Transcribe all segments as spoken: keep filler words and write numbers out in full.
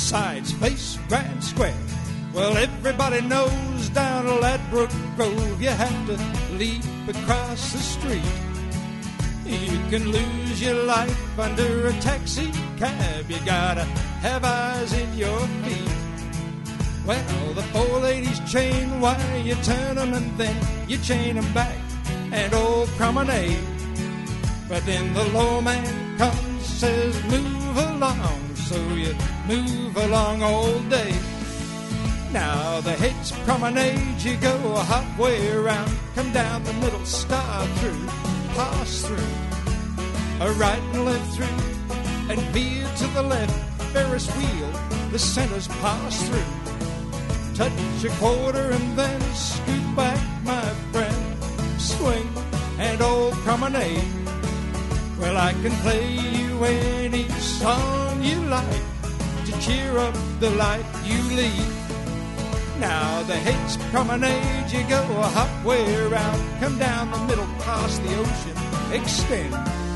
sides, face, right, square. Well, everybody knows down at Ladbroke Grove you have to leap across the street. You can lose your life under a taxi cab. You gotta have eyes in your feet. Well, the four ladies chain while you turn them, and then you chain them back and old promenade. But then the low man comes, says move along, so you move along all day. Now the head's promenade, you go halfway around, come down the middle, star through, pass through, a right and left through, and veer to the left, Ferris wheel, the center's pass through. Touch a quarter and then scoot back, my friend, swing and old promenade. Well, I can play you any song you like to cheer up the life you lead. Now the head's promenade, you go halfway around, come down the middle, past the ocean, extend,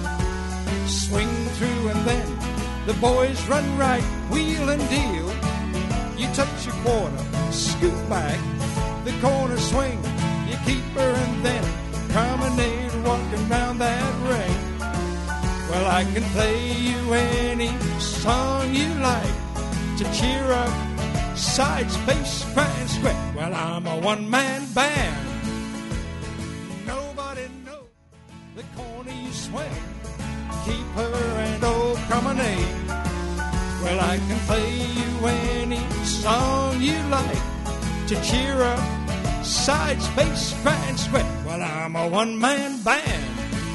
swing through, and then the boys run right, wheel and deal. You touch a quarter, scoot back, the corner swing, you keep her, and then promenade, walking round that ring. Well, I can play you any song you like to cheer up sides, face, right, and square. Well, I'm a one-man band. Nobody knows the corner you swing. Keep her and old promenade. Well, I can play you any song you like to cheer up sides, face, right, and square. Well, I'm a one-man band.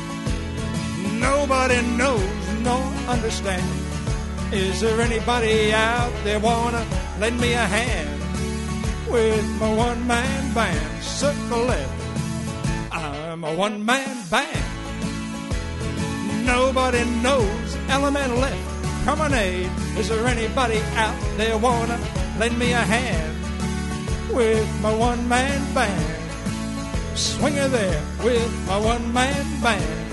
Nobody knows nor understands. Is there anybody out there wanna lend me a hand with my one-man band? Circle left, I'm a one-man band. Nobody knows elemental left, promenade. Is there anybody out there wanna lend me a hand with my one-man band? Swinger there with my one-man band.